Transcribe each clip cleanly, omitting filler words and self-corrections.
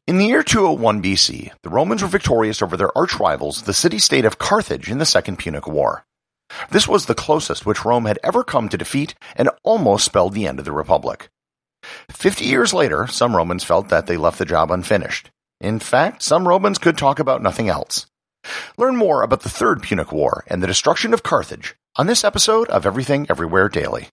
In the year 201 BC, the Romans were victorious over their arch-rivals, the city-state of Carthage, in the Second Punic War. This was the closest which Rome had ever come to defeat and almost spelled the end of the Republic. 50 years later, some Romans felt that they left the job unfinished. In fact, some Romans could talk about nothing else. Learn more about the Third Punic War and the destruction of Carthage on this episode of Everything Everywhere Daily.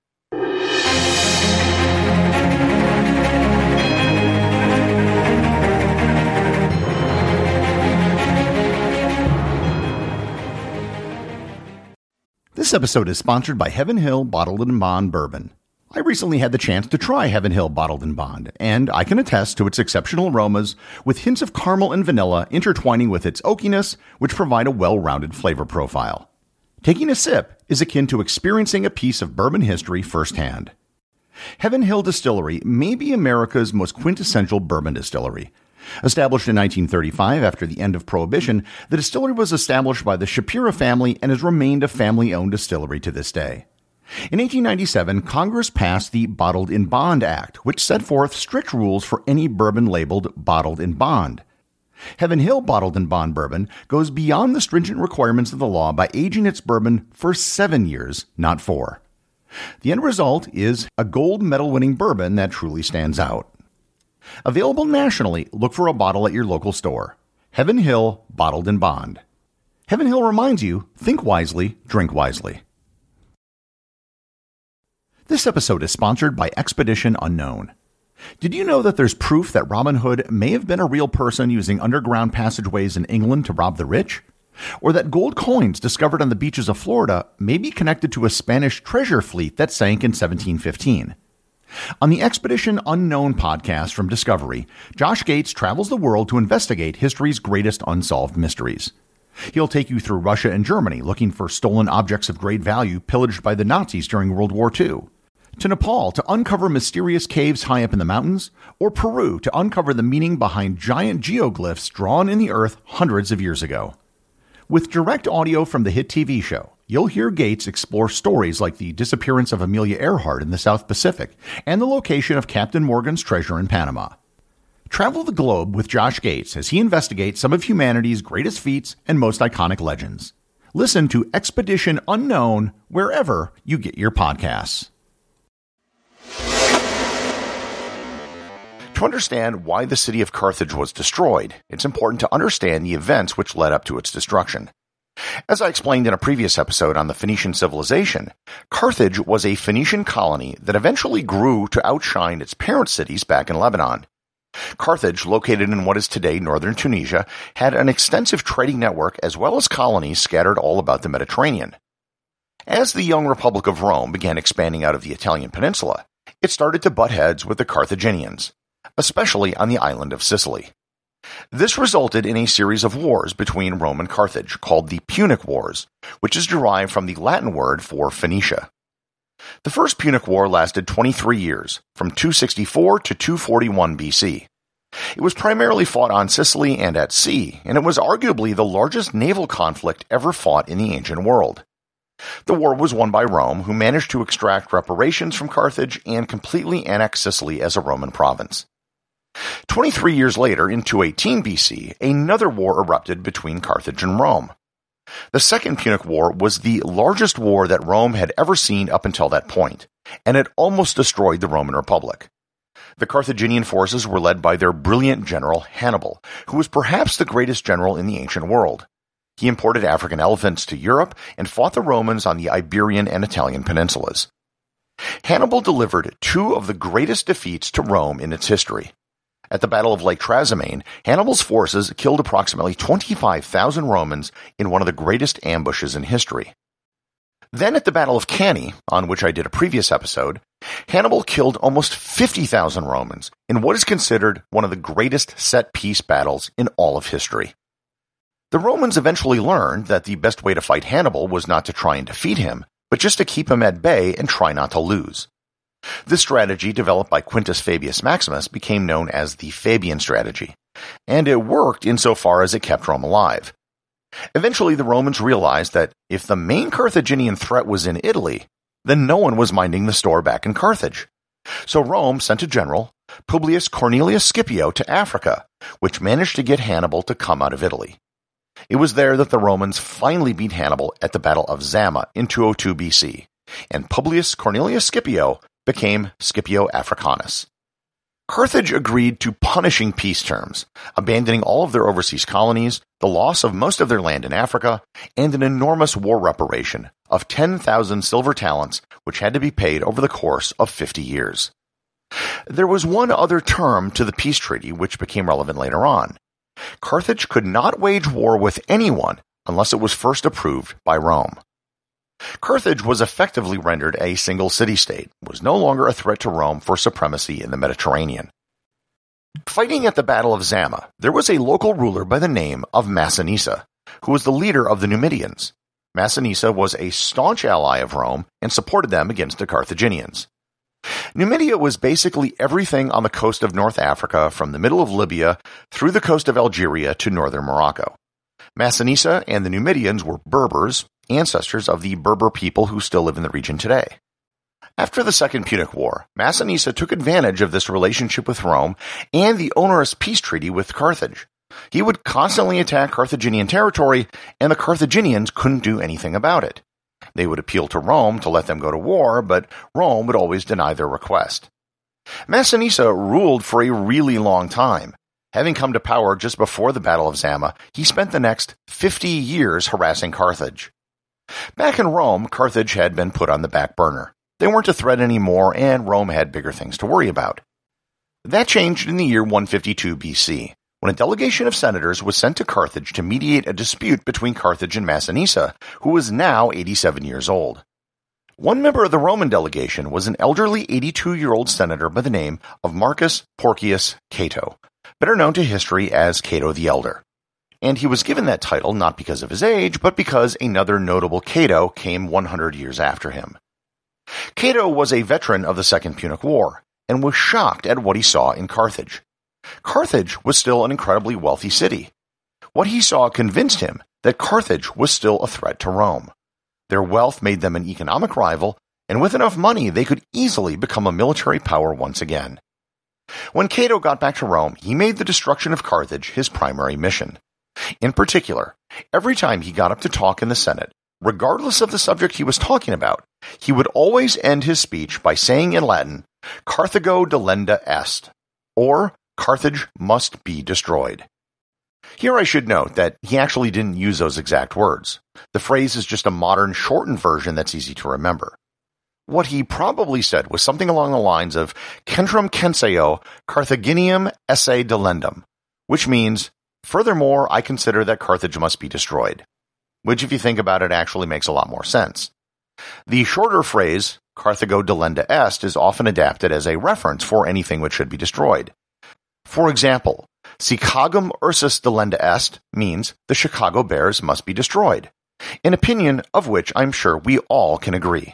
This episode is sponsored by Heaven Hill Bottled & Bond Bourbon. I recently had the chance to try Heaven Hill Bottled & Bond, and I can attest to its exceptional aromas with hints of caramel and vanilla intertwining with its oakiness, which provide a well-rounded flavor profile. Taking a sip is akin to experiencing a piece of bourbon history firsthand. Heaven Hill Distillery may be America's most quintessential bourbon distillery. Established in 1935 after the end of Prohibition, the distillery was established by the Shapira family and has remained a family-owned distillery to this day. In 1897, Congress passed the Bottled in Bond Act, which set forth strict rules for any bourbon labeled bottled in bond. Heaven Hill Bottled in Bond Bourbon goes beyond the stringent requirements of the law by aging its bourbon for 7 years, not 4. The end result is a gold medal-winning bourbon that truly stands out. Available nationally, look for a bottle at your local store. Heaven Hill Bottled in Bond. Heaven Hill reminds you, think wisely, drink wisely. This episode is sponsored by Expedition Unknown. Did you know that there's proof that Robin Hood may have been a real person using underground passageways in England to rob the rich? Or that gold coins discovered on the beaches of Florida may be connected to a Spanish treasure fleet that sank in 1715? On the Expedition Unknown podcast from Discovery, Josh Gates travels the world to investigate history's greatest unsolved mysteries. He'll take you through Russia and Germany looking for stolen objects of great value pillaged by the Nazis during World War II, to Nepal to uncover mysterious caves high up in the mountains, or Peru to uncover the meaning behind giant geoglyphs drawn in the earth hundreds of years ago. With direct audio from the hit TV show, you'll hear Gates explore stories like the disappearance of Amelia Earhart in the South Pacific and the location of Captain Morgan's treasure in Panama. Travel the globe with Josh Gates as he investigates some of humanity's greatest feats and most iconic legends. Listen to Expedition Unknown wherever you get your podcasts. To understand why the city of Carthage was destroyed, it's important to understand the events which led up to its destruction. As I explained in a previous episode on the Phoenician civilization, Carthage was a Phoenician colony that eventually grew to outshine its parent cities back in Lebanon. Carthage, located in what is today northern Tunisia, had an extensive trading network as well as colonies scattered all about the Mediterranean. As the young Republic of Rome began expanding out of the Italian peninsula, it started to butt heads with the Carthaginians, especially on the island of Sicily. This resulted in a series of wars between Rome and Carthage, called the Punic Wars, which is derived from the Latin word for Phoenicia. The First Punic War lasted 23 years, from 264 to 241 BC. It was primarily fought on Sicily and at sea, and it was arguably the largest naval conflict ever fought in the ancient world. The war was won by Rome, who managed to extract reparations from Carthage and completely annex Sicily as a Roman province. 23 years later, in 218 BC, another war erupted between Carthage and Rome. The Second Punic War was the largest war that Rome had ever seen up until that point, and it almost destroyed the Roman Republic. The Carthaginian forces were led by their brilliant general Hannibal, who was perhaps the greatest general in the ancient world. He imported African elephants to Europe and fought the Romans on the Iberian and Italian peninsulas. Hannibal delivered two of the greatest defeats to Rome in its history. At the Battle of Lake Trasimene, Hannibal's forces killed approximately 25,000 Romans in one of the greatest ambushes in history. Then at the Battle of Cannae, on which I did a previous episode, Hannibal killed almost 50,000 Romans in what is considered one of the greatest set-piece battles in all of history. The Romans eventually learned that the best way to fight Hannibal was not to try and defeat him, but just to keep him at bay and try not to lose. This strategy, developed by Quintus Fabius Maximus, became known as the Fabian strategy, and it worked insofar as it kept Rome alive. Eventually, the Romans realized that if the main Carthaginian threat was in Italy, then no one was minding the store back in Carthage. So Rome sent a general, Publius Cornelius Scipio to Africa, which managed to get Hannibal to come out of Italy. It was there that the Romans finally beat Hannibal at the Battle of Zama in 202 BC, and Publius Cornelius Scipio became Scipio Africanus. Carthage agreed to punishing peace terms, abandoning all of their overseas colonies, the loss of most of their land in Africa, and an enormous war reparation of 10,000 silver talents, which had to be paid over the course of 50 years. There was one other term to the peace treaty which became relevant later on. Carthage could not wage war with anyone unless it was first approved by Rome. Carthage was effectively rendered a single city-state, was no longer a threat to Rome for supremacy in the Mediterranean. Fighting at the Battle of Zama, there was a local ruler by the name of Massinissa, who was the leader of the Numidians. Massinissa was a staunch ally of Rome and supported them against the Carthaginians. Numidia was basically everything on the coast of North Africa from the middle of Libya through the coast of Algeria to northern Morocco. Massinissa and the Numidians were Berbers, ancestors of the Berber people who still live in the region today. After the Second Punic War, Massinissa took advantage of this relationship with Rome and the onerous peace treaty with Carthage. He would constantly attack Carthaginian territory, and the Carthaginians couldn't do anything about it. They would appeal to Rome to let them go to war, but Rome would always deny their request. Massinissa ruled for a really long time. Having come to power just before the Battle of Zama, he spent the next 50 years harassing Carthage. Back in Rome, Carthage had been put on the back burner. They weren't a threat anymore, and Rome had bigger things to worry about. That changed in the year 152 BC, when a delegation of senators was sent to Carthage to mediate a dispute between Carthage and Massinissa, who was now 87 years old. One member of the Roman delegation was an elderly 82-year-old senator by the name of Marcus Porcius Cato, better known to history as Cato the Elder. And he was given that title not because of his age, but because another notable Cato came 100 years after him. Cato was a veteran of the Second Punic War, and was shocked at what he saw in Carthage. Carthage was still an incredibly wealthy city. What he saw convinced him that Carthage was still a threat to Rome. Their wealth made them an economic rival, and with enough money they could easily become a military power once again. When Cato got back to Rome, he made the destruction of Carthage his primary mission. In particular, every time he got up to talk in the Senate, regardless of the subject he was talking about, he would always end his speech by saying in Latin, Carthago delenda est, or Carthage must be destroyed. Here I should note that he actually didn't use those exact words. The phrase is just a modern shortened version that's easy to remember. What he probably said was something along the lines of Centrum censeo Carthaginium esse delendum, which means, furthermore, I consider that Carthage must be destroyed. Which, if you think about it, actually makes a lot more sense. The shorter phrase, Carthago delenda est, is often adapted as a reference for anything which should be destroyed. For example, Chicago Ursus delenda est means the Chicago Bears must be destroyed, an opinion of which I'm sure we all can agree.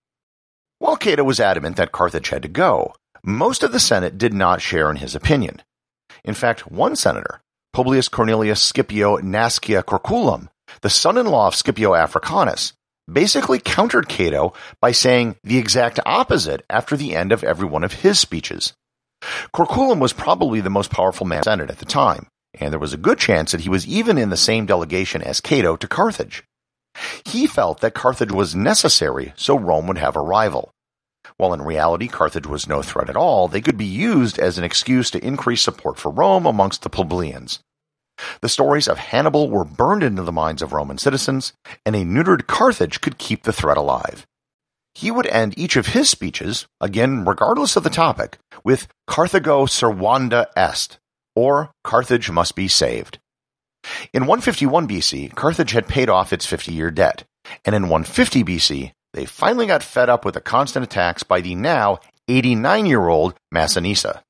While Cato was adamant that Carthage had to go, most of the Senate did not share in his opinion. In fact, one senator, Publius Cornelius Scipio Nascia Corculum, the son-in-law of Scipio Africanus, basically countered Cato by saying the exact opposite after the end of every one of his speeches. Corculum was probably the most powerful man in the Senate at the time, and there was a good chance that he was even in the same delegation as Cato to Carthage. He felt that Carthage was necessary so Rome would have a rival. While in reality Carthage was no threat at all, they could be used as an excuse to increase support for Rome amongst the plebeians. The stories of Hannibal were burned into the minds of Roman citizens, and a neutered Carthage could keep the threat alive. He would end each of his speeches, again regardless of the topic, with Carthago servanda est, or Carthage must be saved. In 151 BC, Carthage had paid off its 50-year debt, and in 150 BC, they finally got fed up with the constant attacks by the now 89-year-old Massinissa.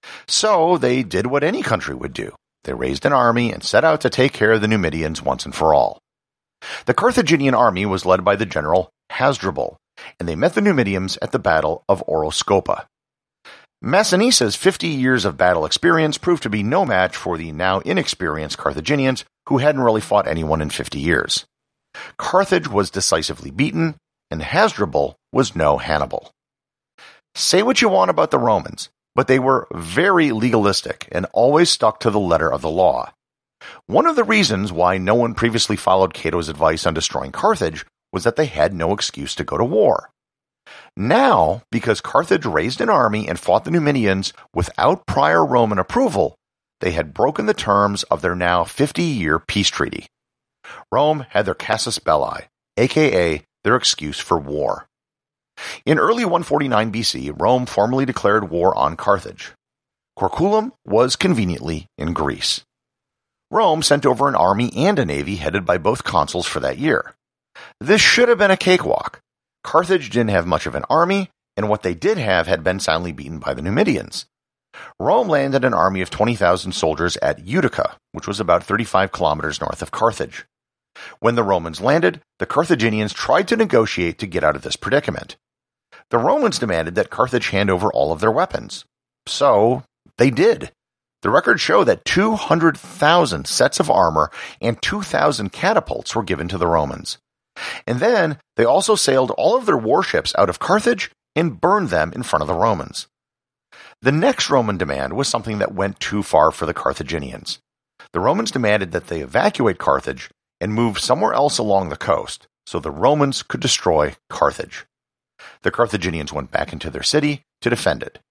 So they did what any country would do. They raised an army and set out to take care of the Numidians once and for all. The Carthaginian army was led by the general Hasdrubal, and they met the Numidians at the Battle of Oroscopa. Massinissa's 50 years of battle experience proved to be no match for the now inexperienced Carthaginians, who hadn't really fought anyone in 50 years. Carthage was decisively beaten, and Hasdrubal was no Hannibal. Say what you want about the Romans, but they were very legalistic and always stuck to the letter of the law. One of the reasons why no one previously followed Cato's advice on destroying Carthage was that they had no excuse to go to war. Now, because Carthage raised an army and fought the Numidians without prior Roman approval, they had broken the terms of their now 50-year peace treaty. Rome had their casus belli, aka their excuse for war. In early 149 BC, Rome formally declared war on Carthage. Corculum was conveniently in Greece. Rome sent over an army and a navy headed by both consuls for that year. This should have been a cakewalk. Carthage didn't have much of an army, and what they did have had been soundly beaten by the Numidians. Rome landed an army of 20,000 soldiers at Utica, which was about 35 kilometers north of Carthage. When the Romans landed, the Carthaginians tried to negotiate to get out of this predicament. The Romans demanded that Carthage hand over all of their weapons. So, they did. The records show that 200,000 sets of armor and 2,000 catapults were given to the Romans. And then, they also sailed all of their warships out of Carthage and burned them in front of the Romans. The next Roman demand was something that went too far for the Carthaginians. The Romans demanded that they evacuate Carthage and move somewhere else along the coast, so the Romans could destroy Carthage. The Carthaginians went back into their city to defend it.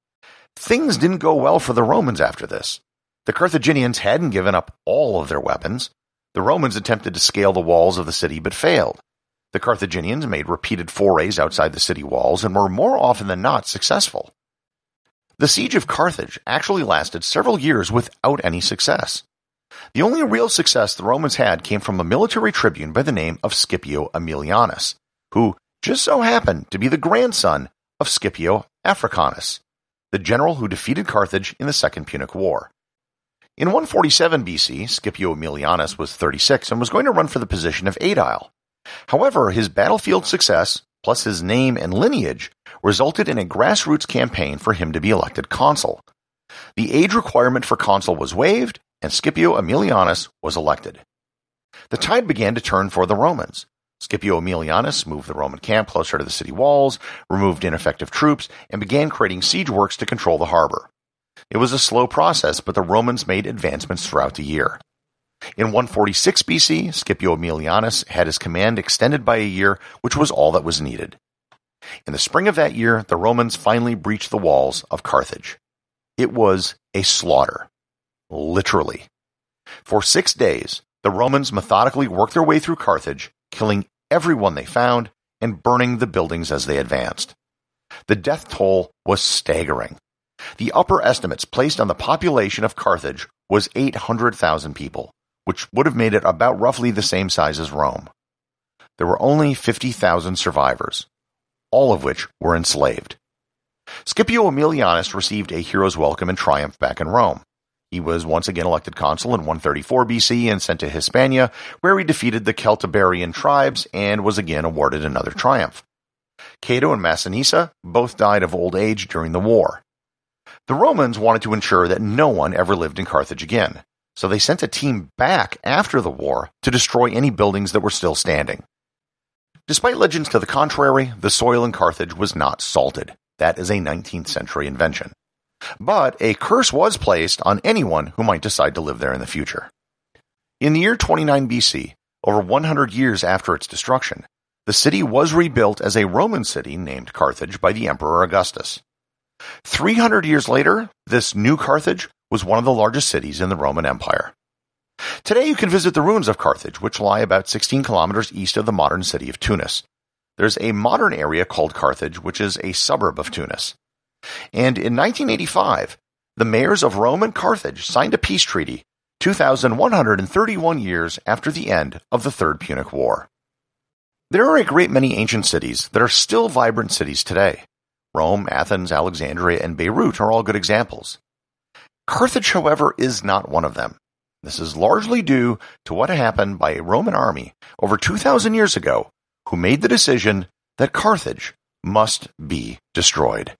Things didn't go well for the Romans after this. The Carthaginians hadn't given up all of their weapons. The Romans attempted to scale the walls of the city but failed. The Carthaginians made repeated forays outside the city walls and were more often than not successful. The siege of Carthage actually lasted several years without any success. The only real success the Romans had came from a military tribune by the name of Scipio Aemilianus, who just so happened to be the grandson of Scipio Africanus, the general who defeated Carthage in the Second Punic War. In 147 BC, Scipio Aemilianus was 36 and was going to run for the position of aedile. However, his battlefield success, plus his name and lineage, resulted in a grassroots campaign for him to be elected consul. The age requirement for consul was waived, and Scipio Aemilianus was elected. The tide began to turn for the Romans. Scipio Aemilianus moved the Roman camp closer to the city walls, removed ineffective troops, and began creating siege works to control the harbor. It was a slow process, but the Romans made advancements throughout the year. In 146 BC, Scipio Aemilianus had his command extended by a year, which was all that was needed. In the spring of that year, the Romans finally breached the walls of Carthage. It was a slaughter. Literally. For 6 days, the Romans methodically worked their way through Carthage, killing everyone they found and burning the buildings as they advanced. The death toll was staggering. The upper estimates placed on the population of Carthage was 800,000 people, which would have made it about roughly the same size as Rome. There were only 50,000 survivors, all of which were enslaved. Scipio Aemilianus received a hero's welcome and triumph back in Rome. He was once again elected consul in 134 BC and sent to Hispania, where he defeated the Celtiberian tribes and was again awarded another triumph. Cato and Massinissa both died of old age during the war. The Romans wanted to ensure that no one ever lived in Carthage again, so they sent a team back after the war to destroy any buildings that were still standing. Despite legends to the contrary, the soil in Carthage was not salted. That is a 19th century invention. But a curse was placed on anyone who might decide to live there in the future. In the year 29 BC, over 100 years after its destruction, the city was rebuilt as a Roman city named Carthage by the Emperor Augustus. 300 years later, this new Carthage was one of the largest cities in the Roman Empire. Today you can visit the ruins of Carthage, which lie about 16 kilometers east of the modern city of Tunis. There's a modern area called Carthage, which is a suburb of Tunis. And in 1985, the mayors of Rome and Carthage signed a peace treaty 2,131 years after the end of the Third Punic War. There are a great many ancient cities that are still vibrant cities today. Rome, Athens, Alexandria, and Beirut are all good examples. Carthage, however, is not one of them. This is largely due to what happened by a Roman army over 2,000 years ago who made the decision that Carthage must be destroyed.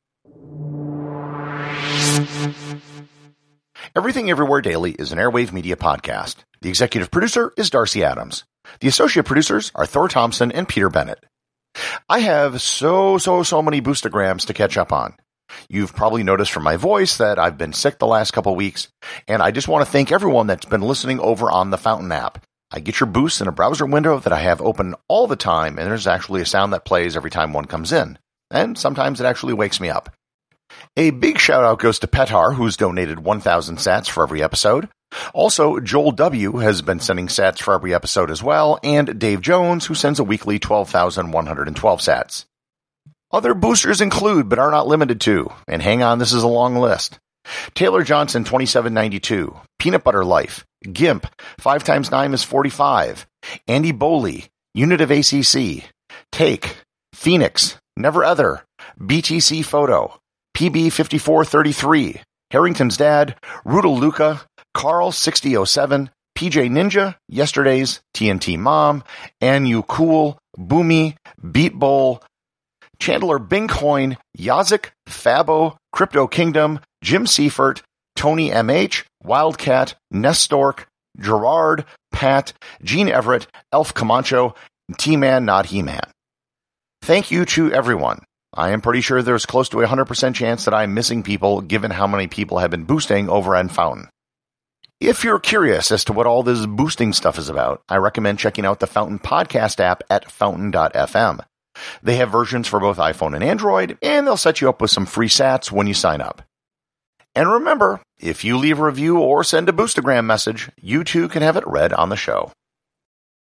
Everything Everywhere Daily is an Airwave Media podcast. The executive producer is Darcy Adams. The associate producers are Thor Thompson and Peter Bennett. I have so many boostograms to catch up on. You've probably noticed from my voice that I've been sick the last couple weeks, and I just want to thank everyone that's been listening over on the Fountain app. I get your boosts in a browser window that I have open all the time, and there's actually a sound that plays every time one comes in. And sometimes it actually wakes me up. A big shout out goes to Petar, who's donated 1,000 sats for every episode. Also, Joel W. has been sending sats for every episode as well, and Dave Jones, who sends a weekly 12,112 sats. Other boosters include, but are not limited to, and hang on, this is a long list. Taylor Johnson, 2792, Peanut Butter Life, Gimp, 5 times 9 is 45, Andy Boley, Unit of ACC, Take, Phoenix, Never Other, BTC Photo, PB5433, Harrington's Dad, Rudel Luca, Carl 6007, PJ Ninja, Yesterday's, TNT Mom, Anu Cool, Boomy, Beat Bowl, Chandler Bingcoin, Yazik, Fabo, Crypto Kingdom, Jim Seifert, Tony MH, Wildcat, Nestork, Gerard, Pat, Gene Everett, Elf Camacho, T-Man Not He-Man. Thank you to everyone. I am pretty sure there's close to a 100% chance that I'm missing people given how many people have been boosting over on Fountain. If you're curious as to what all this boosting stuff is about, I recommend checking out the Fountain podcast app at fountain.fm. They have versions for both iPhone and Android, and they'll set you up with some free sats when you sign up. And remember, if you leave a review or send a Boostagram message, you too can have it read on the show.